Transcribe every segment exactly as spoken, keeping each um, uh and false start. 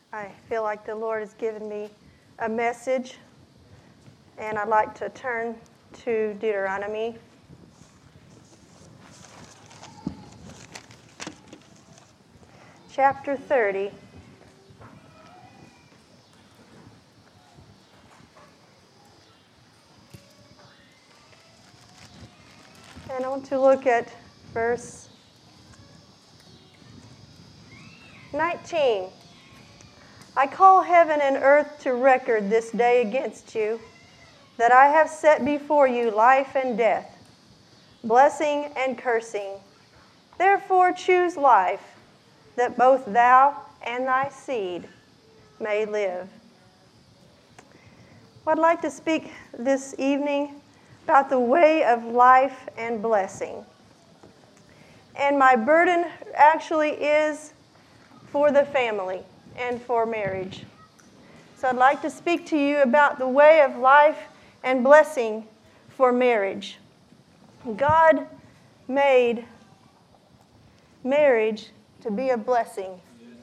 I feel like the Lord has given me a message, and I'd like to turn to Deuteronomy. Chapter thirty. And I want to look at verse nineteen. I call heaven and earth to record this day against you, that I have set before you life and death, blessing and cursing. Therefore choose life, that both thou and thy seed may live. Well, I'd like to speak this evening about the way of life and blessing. And my burden actually is for the family and for marriage. So I'd like to speak to you about the way of life and blessing for marriage. God made marriage to be a blessing.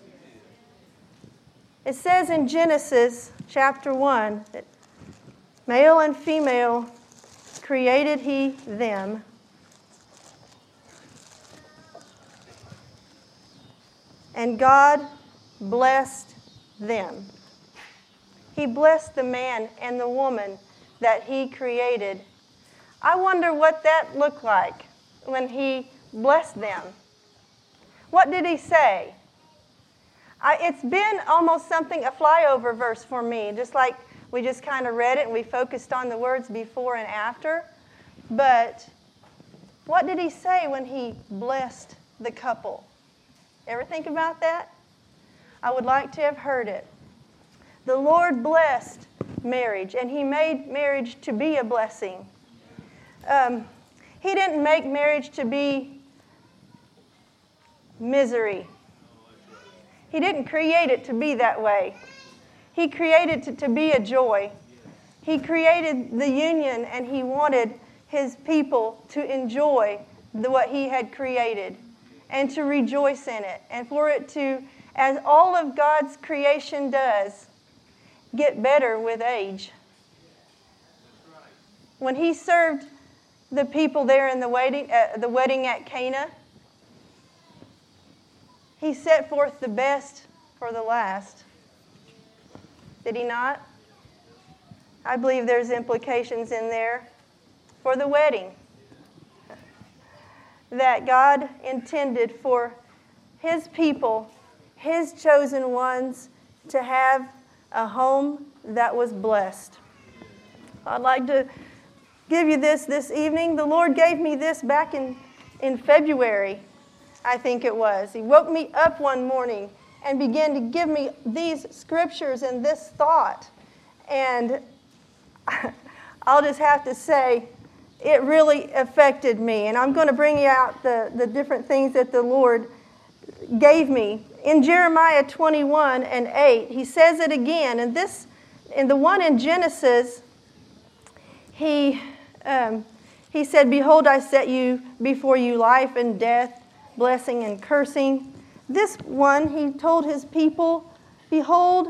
It says in Genesis chapter one that male and female created he them. And God blessed them. He blessed the man and the woman that he created. I wonder what that looked like when he blessed them. What did he say? I, it's been almost something, a flyover verse for me, just like we just kind of read it and we focused on the words before and after. But what did he say when he blessed the couple? Ever think about that? I would like to have heard it. The Lord blessed marriage, and he made marriage to be a blessing. Um, he didn't make marriage to be misery. He didn't create it to be that way. He created it to be a joy. He created the union, and he wanted his people to enjoy the, what he had created and to rejoice in it, and for it to, as all of God's creation does, get better with age. When he served the people there in the wedding, uh, the wedding at Cana, he set forth the best for the last. Did he not? I believe there's implications in there for the wedding that God intended for his people, his chosen ones, to have a home that was blessed. I'd like to give you this this evening. The Lord gave me this back in, in February, I think it was. He woke me up one morning and began to give me these scriptures and this thought. And I'll just have to say, it really affected me. And I'm going to bring you out the, the different things that the Lord gave me. In Jeremiah twenty-one and eight, he says it again. And this, in the one in Genesis, he, um, he said, behold, I set you before you life and death, blessing and cursing. This one, he told his people, behold,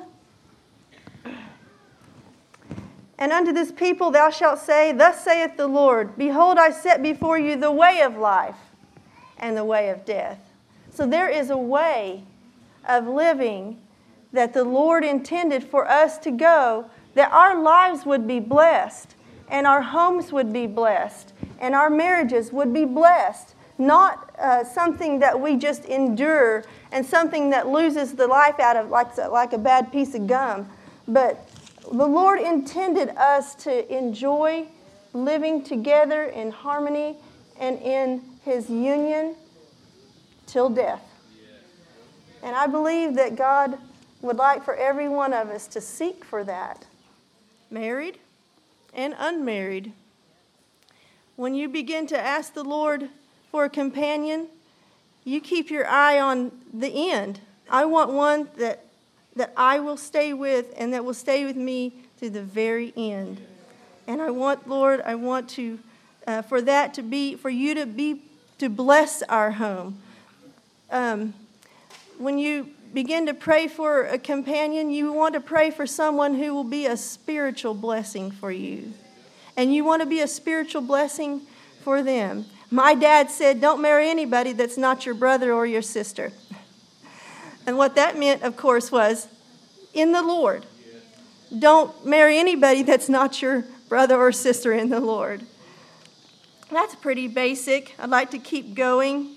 and unto this people thou shalt say, thus saith the Lord, behold, I set before you the way of life and the way of death. So there is a way of living that the Lord intended for us to go, that our lives would be blessed, and our homes would be blessed, and our marriages would be blessed. Not uh, something that we just endure and something that loses the life out of like, like a bad piece of gum, but the Lord intended us to enjoy living together in harmony and in his union till death. And I believe that God would like for every one of us to seek for that. Married and unmarried. When you begin to ask the Lord for a companion, you keep your eye on the end. I want one that that I will stay with and that will stay with me to the very end. And I want, Lord, I want to, uh, for that to be, for you to be, to bless our home. Um, when you begin to pray for a companion, you want to pray for someone who will be a spiritual blessing for you. And you want to be a spiritual blessing for them. My dad said, don't marry anybody that's not your brother or your sister. And what that meant, of course, was in the Lord. Don't marry anybody that's not your brother or sister in the Lord. That's pretty basic. I'd like to keep going.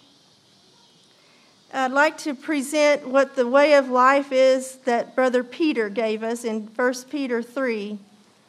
I'd like to present what the way of life is that Brother Peter gave us in First Peter three.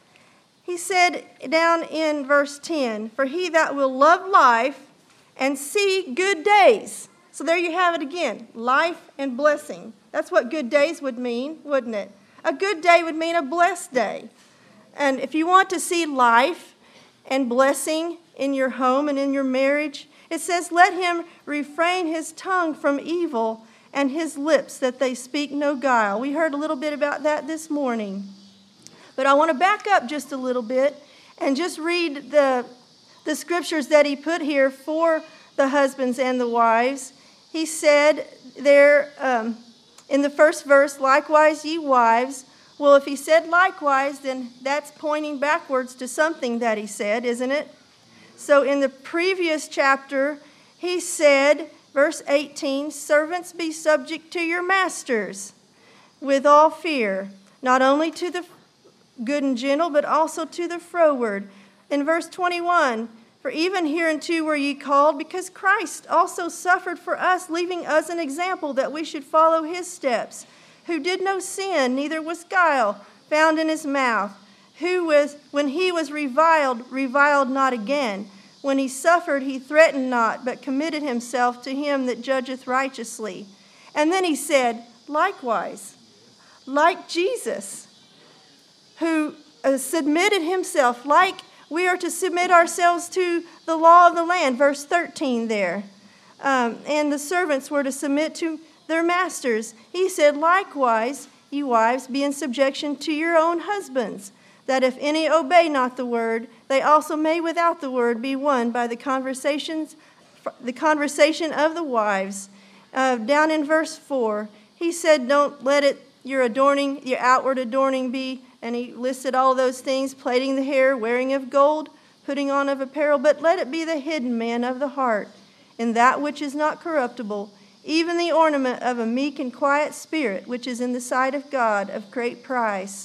He said down in verse ten, for he that will love life and see good days. So there you have it again, life and blessing. That's what good days would mean, wouldn't it? A good day would mean a blessed day. And if you want to see life and blessing in your home and in your marriage, it says, let him refrain his tongue from evil and his lips that they speak no guile. We heard a little bit about that this morning. But I want to back up just a little bit and just read the, the scriptures that he put here for the husbands and the wives. He said there um, in the first verse, likewise ye wives. Well, if he said likewise, then that's pointing backwards to something that he said, isn't it? So in the previous chapter, he said, verse eighteen, servants be subject to your masters with all fear, not only to the good and gentle, but also to the froward. In verse twenty-one, for even hereunto were ye called, because Christ also suffered for us, leaving us an example that we should follow his steps, who did no sin, neither was guile found in his mouth, who was, when he was reviled, reviled not again. When he suffered, he threatened not, but committed himself to him that judgeth righteously. And then he said, likewise, like Jesus, who uh, submitted himself, like we are to submit ourselves to the law of the land, verse thirteen there. Um, and the servants were to submit to their masters. He said, likewise, ye wives, be in subjection to your own husbands, that if any obey not the word, they also may without the word be won by the conversations, the conversation of the wives. Uh, down in verse four, he said, don't let it your adorning, your outward adorning be, and he listed all those things, plaiting the hair, wearing of gold, putting on of apparel, but let it be the hidden man of the heart, in that which is not corruptible, even the ornament of a meek and quiet spirit, which is in the sight of God of great price.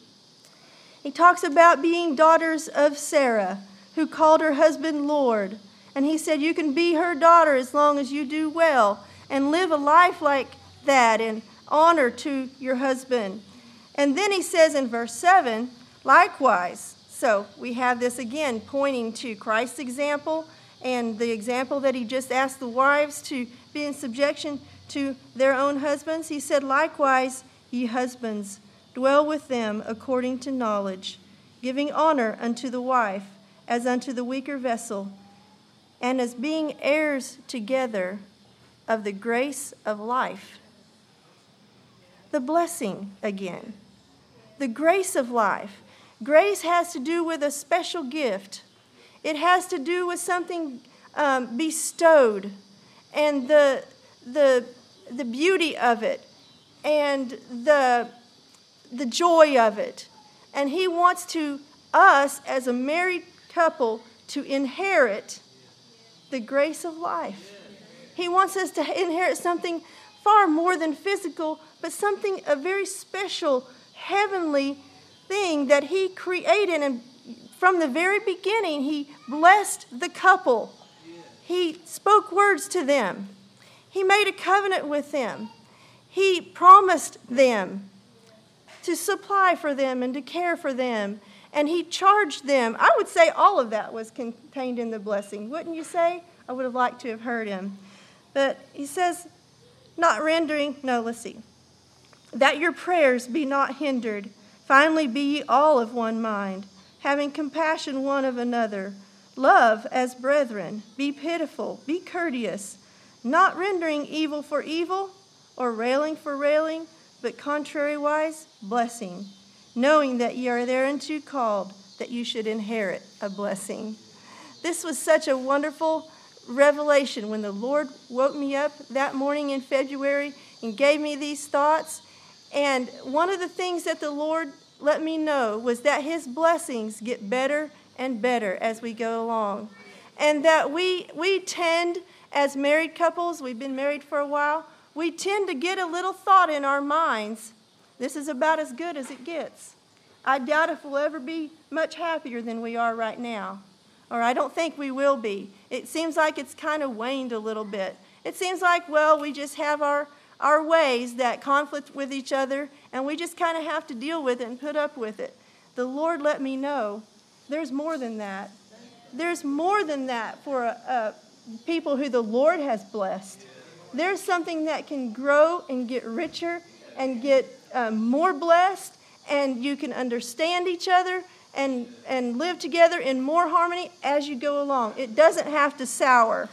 He talks about being daughters of Sarah, who called her husband Lord. And he said you can be her daughter as long as you do well and live a life like that in honor to your husband. And then he says in verse seven, likewise. So we have this again pointing to Christ's example and the example that he just asked the wives to be in subjection to their own husbands. He said, likewise, ye husbands, dwell with them according to knowledge, giving honor unto the wife as unto the weaker vessel, and as being heirs together of the grace of life. The blessing again. The grace of life. Grace has to do with a special gift. It has to do with something um, bestowed and the, the, the beauty of it and the, the joy of it. And he wants to us as a married couple to inherit the grace of life. He wants us to inherit something far more than physical, but something, a very special, heavenly thing that he created. And from the very beginning, he blessed the couple. He spoke words to them. He made a covenant with them. He promised them to supply for them and to care for them. And he charged them. I would say all of that was contained in the blessing. Wouldn't you say? I would have liked to have heard him. But he says, not rendering, no, let's see. That your prayers be not hindered. Finally, be ye all of one mind, having compassion one of another. Love as brethren. Be pitiful. Be courteous. Not rendering evil for evil or railing for railing, but contrariwise blessing, knowing that ye are thereunto called, that you should inherit a blessing. This was such a wonderful revelation when the Lord woke me up that morning in February. and gave me these thoughts. And one of the things that the Lord let me know was that his blessings get better and better as we go along. And that we we tend, as married couples, we've been married for a while, we tend to get a little thought in our minds, this is about as good as it gets. I doubt if we'll ever be much happier than we are right now. Or I don't think we will be. It seems like it's kind of waned a little bit. It seems like, well, we just have our, our ways that conflict with each other, and we just kind of have to deal with it and put up with it. The Lord let me know there's more than that. There's more than that for a, a people who the Lord has blessed. There's something that can grow and get richer and get um, more blessed, and you can understand each other and, and live together in more harmony as you go along. It doesn't have to sour.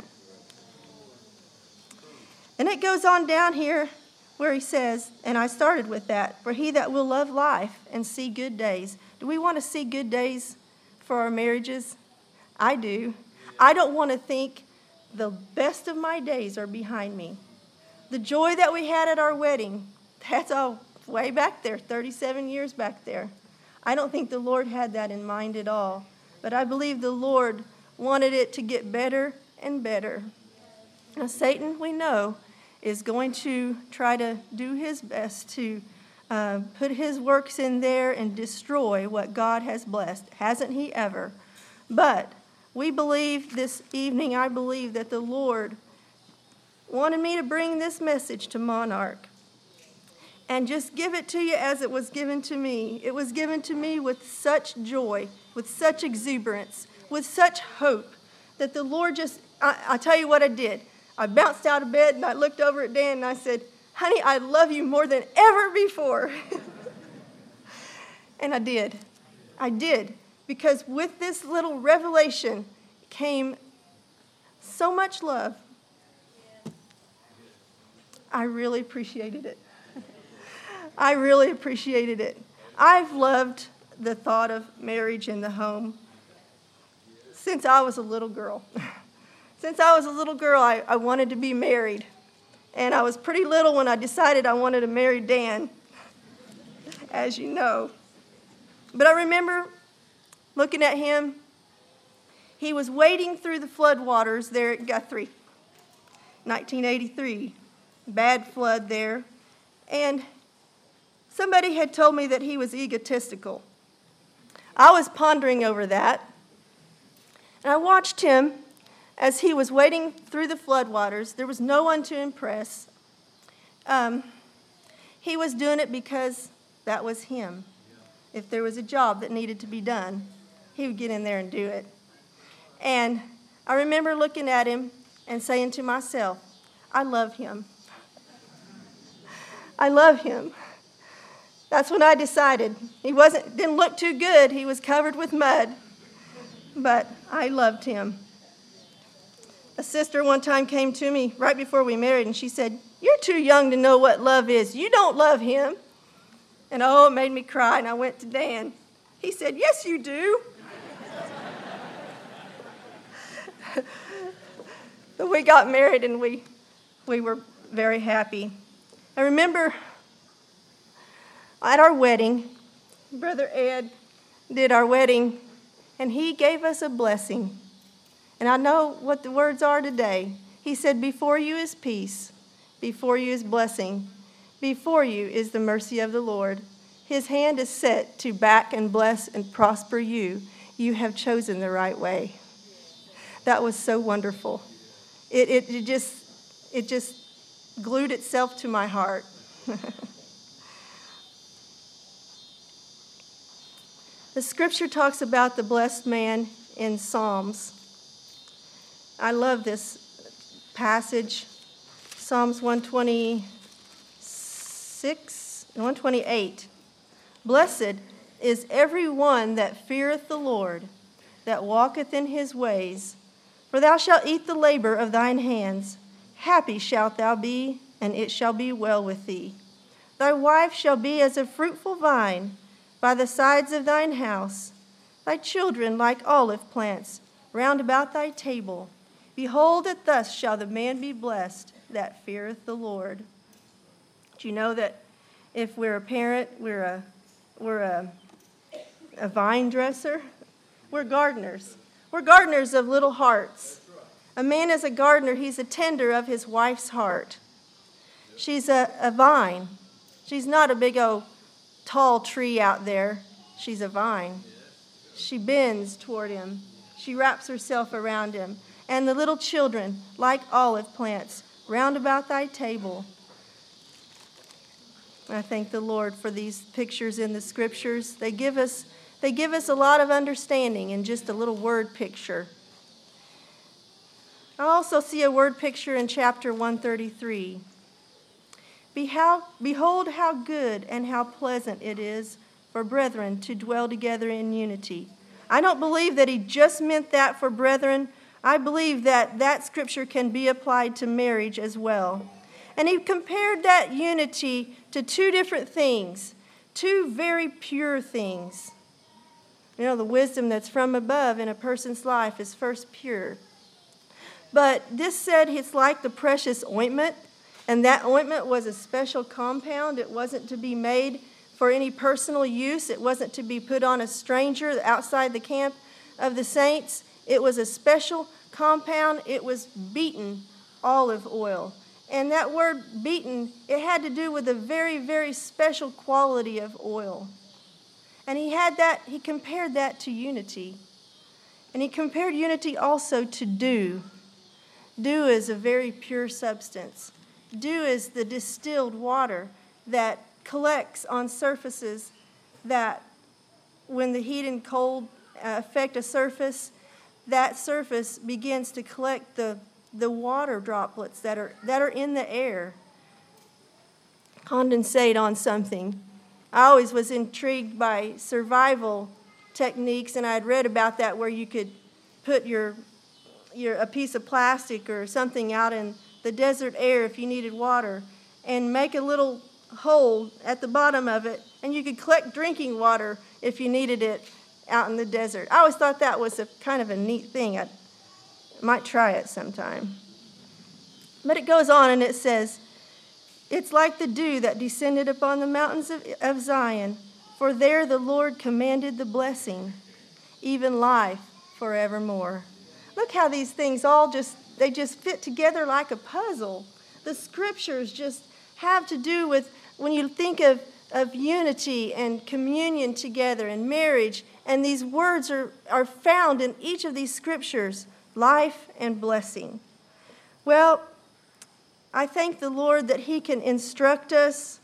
And it goes on down here where he says, and I started with that, for he that will love life and see good days. Do we want to see good days for our marriages? I do. I don't want to think the best of my days are behind me. The joy that we had at our wedding, that's all way back there, thirty-seven years back there. I don't think the Lord had that in mind at all. But I believe the Lord wanted it to get better and better. Now, Satan, we know, is going to try to do his best to uh, put his works in there and destroy what God has blessed. Hasn't he ever? But we believe this evening, I believe that the Lord wanted me to bring this message to Monarch and just give it to you as it was given to me. It was given to me with such joy, with such exuberance, with such hope that the Lord just, I, I tell you what I did. I bounced out of bed and I looked over at Dan and I said, honey, I love you more than ever before. And I did. I did. Because with this little revelation came so much love. I really appreciated it. I really appreciated it. I've loved the thought of marriage in the home since I was a little girl. Since I was a little girl, I, I wanted to be married. And I was pretty little when I decided I wanted to marry Dan, as you know. But I remember looking at him. He was wading through the floodwaters there at Guthrie, nineteen eighty-three. Bad flood there. And somebody had told me that he was egotistical. I was pondering over that. And I watched him as he was wading through the floodwaters. There was no one to impress. Um, he was doing it because that was him. If there was a job that needed to be done, he would get in there and do it. And I remember looking at him and saying to myself, I love him. I love him. That's when I decided. He wasn't didn't look too good. He was covered with mud. But I loved him. A sister one time came to me right before we married, and she said, you're too young to know what love is. You don't love him. And oh, it made me cry, and I went to Dan. He said, yes, you do. But we got married, and we, we were very happy. I remember at our wedding, Brother Ed did our wedding, and he gave us a blessing. And I know what the words are today. He said, before you is peace, before you is blessing, before you is the mercy of the Lord. His hand is set to back and bless and prosper you. You have chosen the right way. That was so wonderful. It, it, it just it just glued itself to my heart. The scripture talks about the blessed man in Psalms. I love this passage, Psalms one twenty-six and one twenty-eight. Blessed is every one that feareth the Lord, that walketh in his ways. For thou shalt eat the labor of thine hands. Happy shalt thou be, and it shall be well with thee. Thy wife shall be as a fruitful vine by the sides of thine house, thy children like olive plants round about thy table. Behold, that thus shall the man be blessed that feareth the Lord. Do you know that if we're a parent, we're a, we're a, a vine dresser? We're gardeners. We're gardeners of little hearts. A man is a gardener. He's a tender of his wife's heart. She's a, a vine. She's not a big old tall tree out there. She's a vine. She bends toward him. She wraps herself around him. And the little children, like olive plants, round about thy table. I thank the Lord for these pictures in the scriptures. They give us, they give us a lot of understanding in just a little word picture. I also see a word picture in chapter one thirty-three. Be how, Behold how good and how pleasant it is for brethren to dwell together in unity. I don't believe that he just meant that for brethren. I believe that that scripture can be applied to marriage as well. And he compared that unity to two different things, two very pure things. You know, the wisdom that's from above in a person's life is first pure. But this said it's like the precious ointment, and that ointment was a special compound. It wasn't to be made for any personal use. It wasn't to be put on a stranger outside the camp of the saints. It was a special compound. It was beaten olive oil. And that word beaten, it had to do with a very, very special quality of oil. And he had that, he compared that to unity. And he compared unity also to dew. Dew is a very pure substance. Dew is the distilled water that collects on surfaces that when the heat and cold uh, affect a surface, that surface begins to collect the, the water droplets that are, that are in the air, condensate on something. I always was intrigued by survival techniques, and I had read about that where you could put your, your a piece of plastic or something out in the desert air if you needed water, and make a little hole at the bottom of it, and you could collect drinking water if you needed it out in the desert. I always thought that was a kind of a neat thing. I might try it sometime. But it goes on and it says, it's like the dew that descended upon the mountains of, of Zion, for there the Lord commanded the blessing, even life forevermore. Look how these things all just, they just fit together like a puzzle. The scriptures just have to do with, when you think of, of unity and communion together and marriage, and these words are, are found in each of these scriptures, life and blessing. Well, I thank the Lord that he can instruct us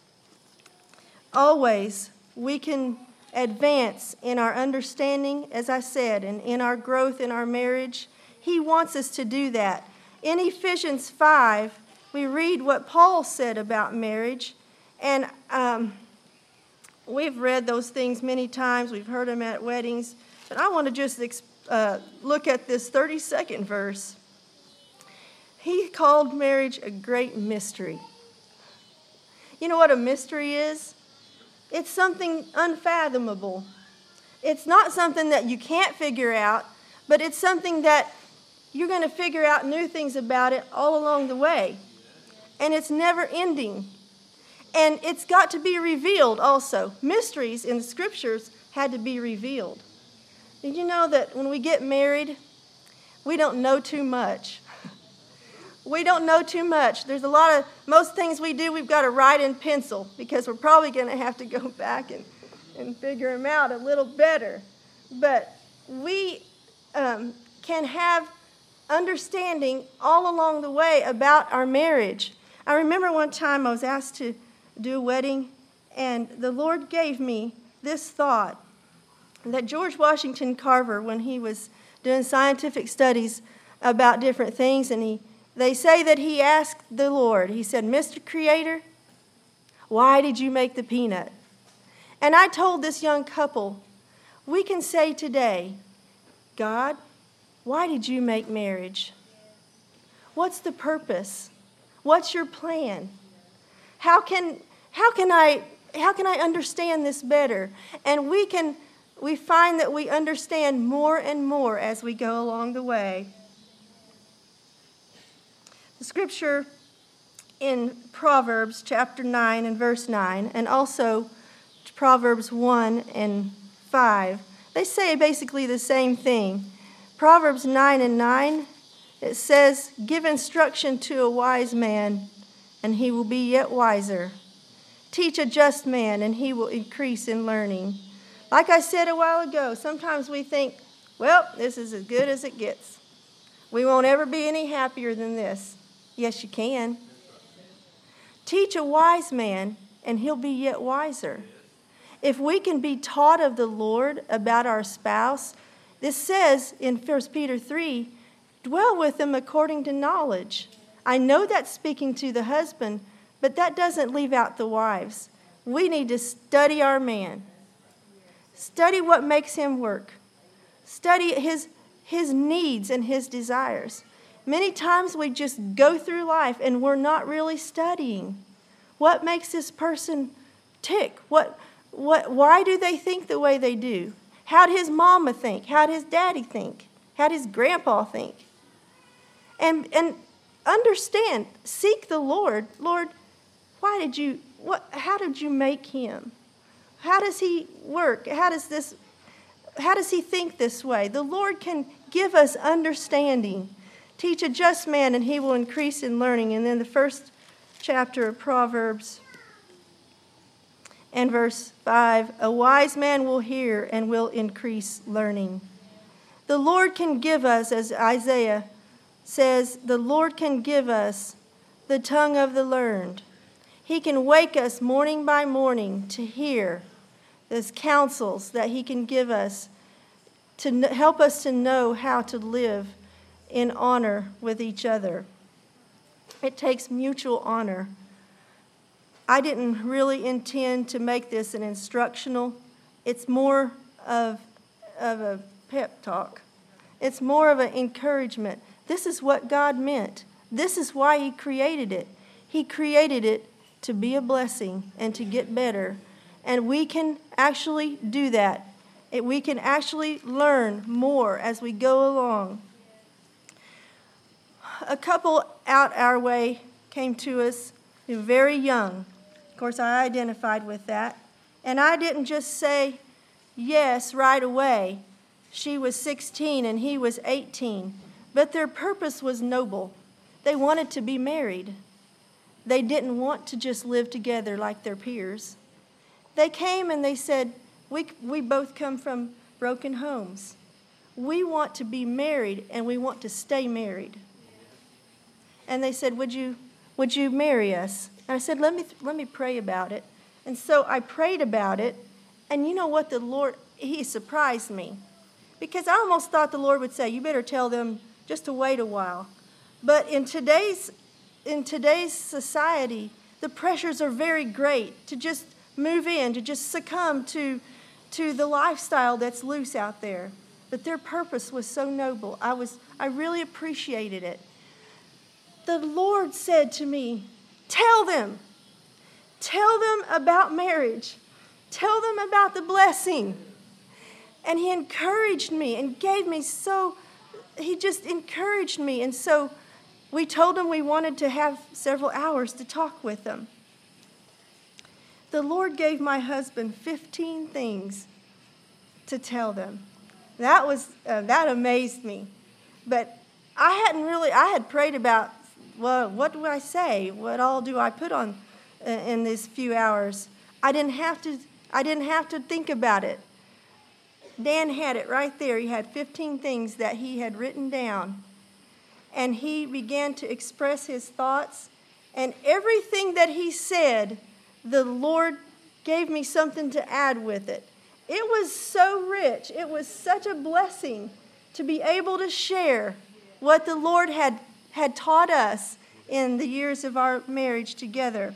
always. We can advance in our understanding, as I said, and in our growth in our marriage. He wants us to do that. In Ephesians five, we read what Paul said about marriage, and um, we've read those things many times. We've heard them at weddings, but I want to just uh, look at this thirty-second verse. He called marriage a great mystery. You know what a mystery is? It's something unfathomable. It's not something that you can't figure out, but it's something that you're going to figure out new things about it all along the way. And it's never ending. And it's got to be revealed also. Mysteries in the scriptures had to be revealed. Did you know that when we get married, we don't know too much? We don't know too much. There's a lot of, most things we do, we've got to write in pencil because we're probably going to have to go back and, and figure them out a little better. But we um, can have understanding all along the way about our marriage. I remember one time I was asked to do a wedding, and the Lord gave me this thought that George Washington Carver, when he was doing scientific studies about different things, and he they say that he asked the Lord, he said, Mister Creator, why did you make the peanut? And I told this young couple, we can say today, God, why did you make marriage? What's the purpose? What's your plan? How can how can I how can I understand this better? And we can we find that we understand more and more as we go along the way. The scripture in Proverbs chapter nine and verse nine, and also Proverbs one and five. They say basically the same thing. Proverbs nine and nine, it says, "Give instruction to a wise man, and he will be yet wiser. Teach a just man, and he will increase in learning." Like I said a while ago, sometimes we think, well, this is as good as it gets. We won't ever be any happier than this. Yes, you can. Teach a wise man, and he'll be yet wiser. If we can be taught of the Lord about our spouse, this says in First Peter three, "Dwell with them according to knowledge." I know that's speaking to the husband, but that doesn't leave out the wives. We need to study our man. Study what makes him work. Study his, his needs and his desires. Many times we just go through life and we're not really studying. What makes this person tick? What, what, why do they think the way they do? How'd his mama think? How'd his daddy think? How'd his grandpa think? And, and understand, seek the Lord. Lord, why did you, what, how did you make him? How does he work? How does this, how does he think this way? The Lord can give us understanding. Teach a just man, and he will increase in learning. And then the first chapter of Proverbs and verse five, "A wise man will hear and will increase learning." The Lord can give us, as Isaiah says, the Lord can give us the tongue of the learned. He can wake us morning by morning to hear those counsels that he can give us to help us to know how to live in honor with each other. It takes mutual honor. I didn't really intend to make this an instructional. It's more of, of a pep talk. It's more of an encouragement. This is what God meant. This is why he created it. He created it to be a blessing and to get better. And we can actually do that. It, we can actually learn more as we go along. A couple out our way came to us who were very young. Of course, I identified with that. And I didn't just say yes right away. She was sixteen and he was eighteen. But their purpose was noble. They wanted to be married. They didn't want to just live together like their peers. They came and they said, we, we both come from broken homes. We want to be married and we want to stay married. And they said, would you, would you marry us? And I said, let me, let me pray about it. And so I prayed about it. And you know what? The Lord, he surprised me. Because I almost thought the Lord would say, you better tell them just to wait a while. But in today's, in today's society, the pressures are very great to just move in, to just succumb to, to the lifestyle that's loose out there. But their purpose was so noble. I was, I really appreciated it. The Lord said to me, tell them. Tell them about marriage. Tell them about the blessing. And he encouraged me and gave me so, he just encouraged me. And so we told him we wanted to have several hours to talk with them. The Lord gave my husband fifteen things to tell them. That was, uh, that amazed me. But I hadn't really, I had prayed about, well, what do I say? What all do I put on uh, in these few hours? I didn't have to, I didn't have to think about it. Dan had it right there. He had fifteen things that he had written down. And he began to express his thoughts. And everything that he said, the Lord gave me something to add with it. It was so rich. It was such a blessing to be able to share what the Lord had, had taught us in the years of our marriage together.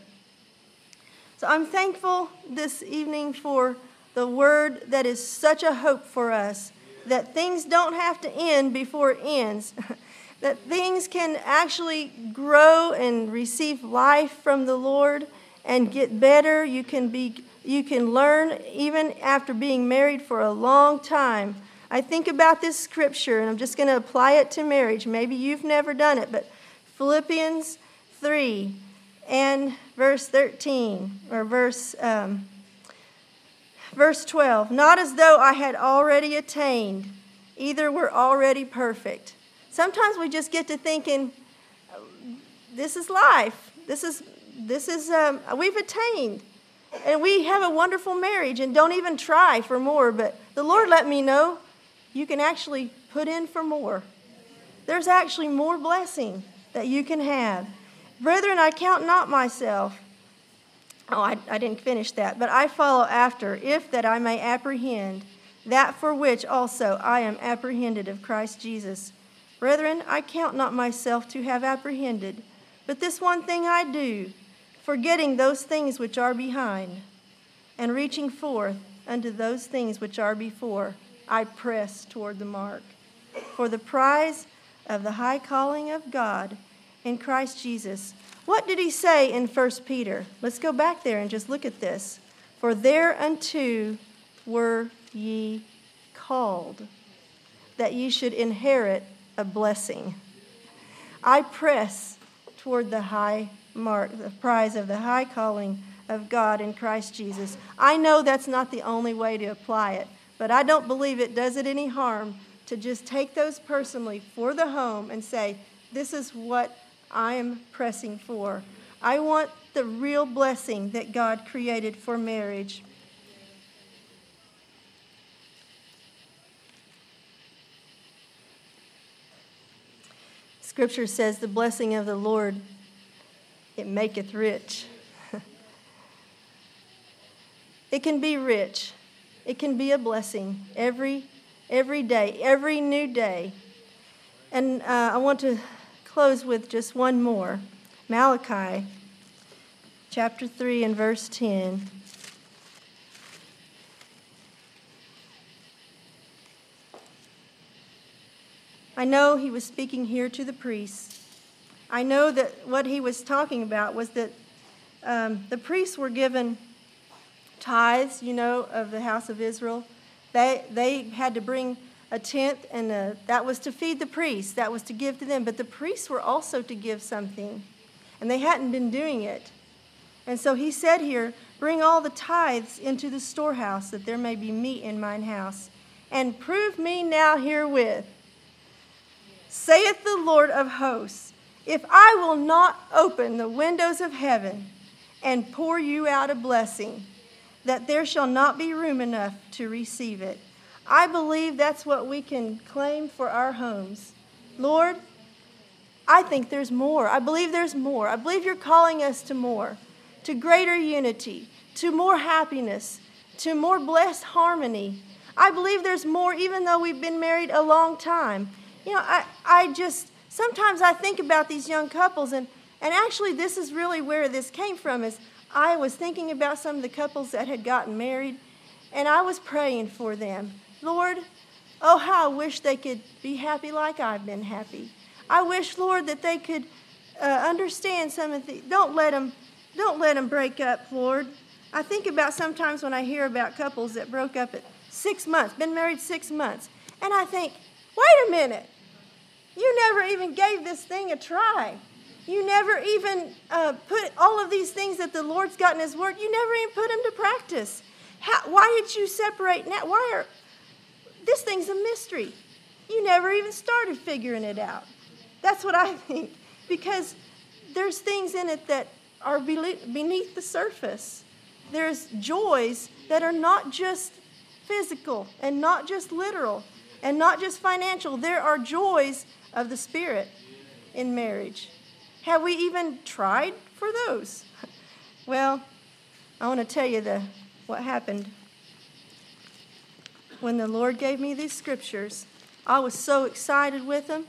So I'm thankful this evening for the word that is such a hope for us, that things don't have to end before it ends, that things can actually grow and receive life from the Lord and get better. You can be, you can learn even after being married for a long time. I think about this scripture, and I'm just going to apply it to marriage. Maybe you've never done it, but Philippians three, and verse thirteen, or verse um, verse twelve. Not as though I had already attained, either were already perfect. Sometimes we just get to thinking, this is life. This is this is um, we've attained, and we have a wonderful marriage, and don't even try for more. But the Lord let me know you can actually put in for more. There's actually more blessing that you can have. Brethren, I count not myself. Oh, I, I didn't finish that. But I follow after, if that I may apprehend that for which also I am apprehended of Christ Jesus. Brethren, I count not myself to have apprehended, but this one thing I do, forgetting those things which are behind, and reaching forth unto those things which are before, I press toward the mark, for the prize of the high calling of God in Christ Jesus. What did he say in First Peter? Let's go back there and just look at this. For thereunto were ye called, that ye should inherit a blessing. I press toward the high mark, the prize of the high calling of God in Christ Jesus. I know that's not the only way to apply it, but I don't believe it does it any harm to just take those personally for the home and say, this is what I am pressing for. I want the real blessing that God created for marriage. Scripture says the blessing of the Lord, it maketh rich. It can be rich. It can be a blessing every every day, every new day. And uh, I want to close with just one more. Malachi chapter three and verse ten. I know he was speaking here to the priests. I know that what he was talking about was that um, the priests were given tithes, you know, of the house of Israel. They they had to bring a tenth, and a, that was to feed the priests. That was to give to them. But the priests were also to give something, and they hadn't been doing it. And so he said here, bring all the tithes into the storehouse, that there may be meat in mine house. And prove me now herewith, saith the Lord of hosts, if I will not open the windows of heaven and pour you out a blessing, that there shall not be room enough to receive it. I believe that's what we can claim for our homes. Lord, I think there's more. I believe there's more. I believe you're calling us to more, to greater unity, to more happiness, to more blessed harmony. I believe there's more, even though we've been married a long time. You know, I, I just, sometimes I think about these young couples, and, and actually this is really where this came from, is I was thinking about some of the couples that had gotten married, and I was praying for them. Lord, oh, how I wish they could be happy like I've been happy. I wish, Lord, that they could uh, understand some of the, don't let them, don't let them break up, Lord. I think about sometimes when I hear about couples that broke up at six months, been married six months, and I think, wait a minute, you never even gave this thing a try. You never even uh, put all of these things that the Lord's got in His Word, you never even put them to practice. How, why did you separate now? Why are, this thing's a mystery. You never even started figuring it out. That's what I think. Because there's things in it that are beneath the surface. There's joys that are not just physical and not just literal and not just financial. There are joys of the Spirit in marriage. Have we even tried for those? Well, I want to tell you the what happened. When the Lord gave me these scriptures, I was so excited with them.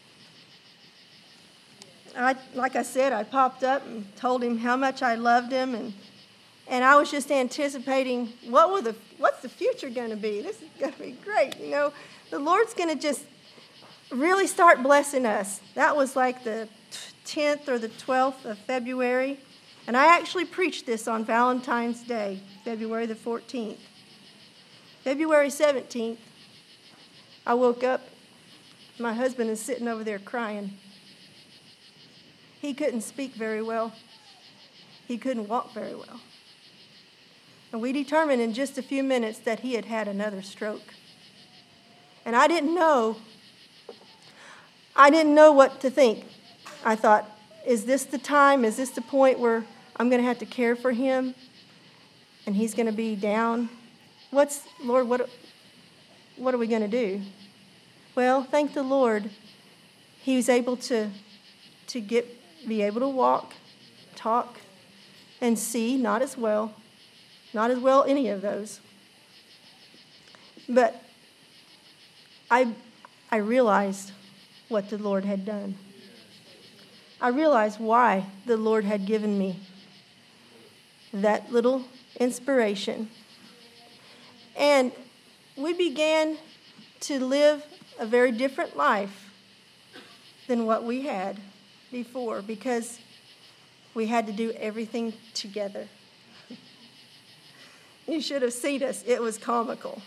I, like I said, I popped up and told him how much I loved him, and and I was just anticipating what will the what's the future going to be? This is going to be great, you know. The Lord's going to just really start blessing us. That was like the tenth or the twelfth of February, and I actually preached this on Valentine's Day, February the fourteenth. February seventeenth, I woke up. My husband is sitting over there crying. He couldn't speak very well. he couldn't walk very well. And we determined in just a few minutes that he had had another stroke. And I didn't know, I didn't know what to think. I thought, is this the time? Is this the point where I'm going to have to care for him? And he's going to be down? What's, Lord, what, what are we going to do? Well, thank the Lord, he was able to, to get, be able to walk, talk, and see, not as well. Not as well any of those. But I, I realized what the Lord had done. I realized why the Lord had given me that little inspiration. And we began to live a very different life than what we had before, because we had to do everything together. You should have seen us. It was comical.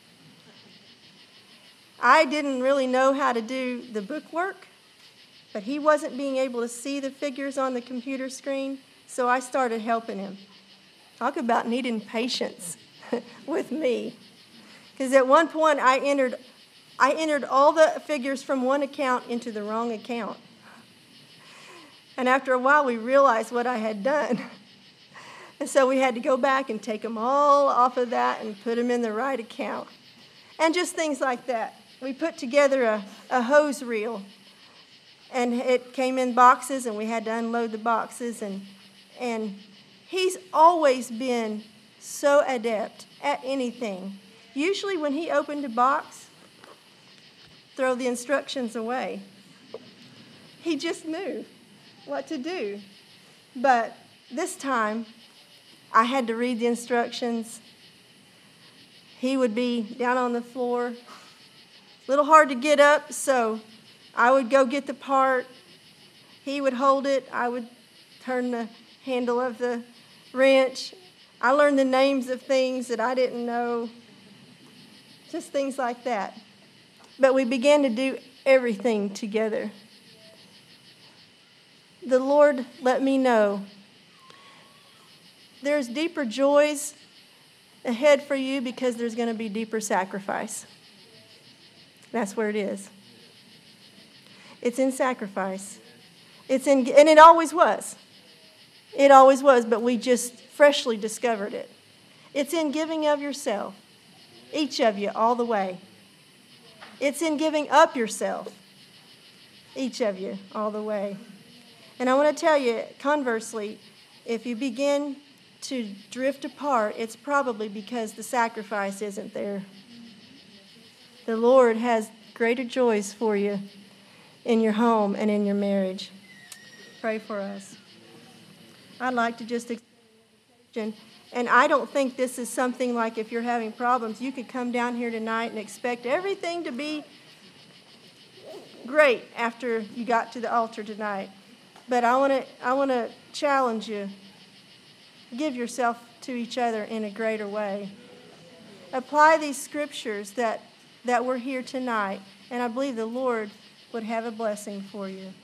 I didn't really know how to do the book work, but he wasn't being able to see the figures on the computer screen, so I started helping him. Talk about needing patience with me. Because at one point I entered, I entered all the figures from one account into the wrong account. And after a while we realized what I had done. And so we had to go back and take them all off of that and put them in the right account. And just things like that. We put together a, a hose reel. And it came in boxes, and we had to unload the boxes. And, and he's always been so adept at anything. Usually when he opened a box, throw the instructions away. He just knew what to do. But this time, I had to read the instructions. He would be down on the floor. A little hard to get up, so I would go get the part. He would hold it. I would turn the handle of the wrench. I learned the names of things that I didn't know. Just things like that. But we began to do everything together. The Lord let me know there's deeper joys ahead for you because there's going to be deeper sacrifice. That's where it is. It's in sacrifice. It's in, and it always was. It always was, but we just freshly discovered it. It's in giving of yourself, each of you, all the way. It's in giving up yourself, each of you, all the way. And I want to tell you, conversely, if you begin to drift apart, it's probably because the sacrifice isn't there. The Lord has greater joys for you in your home and in your marriage. Pray for us. I'd like to just extend, and I don't think this is something like if you're having problems, you could come down here tonight and expect everything to be great after you got to the altar tonight. But I want to I want to challenge you. Give yourself to each other in a greater way. Apply these scriptures that, that we're here tonight, and I believe the Lord would have a blessing for you.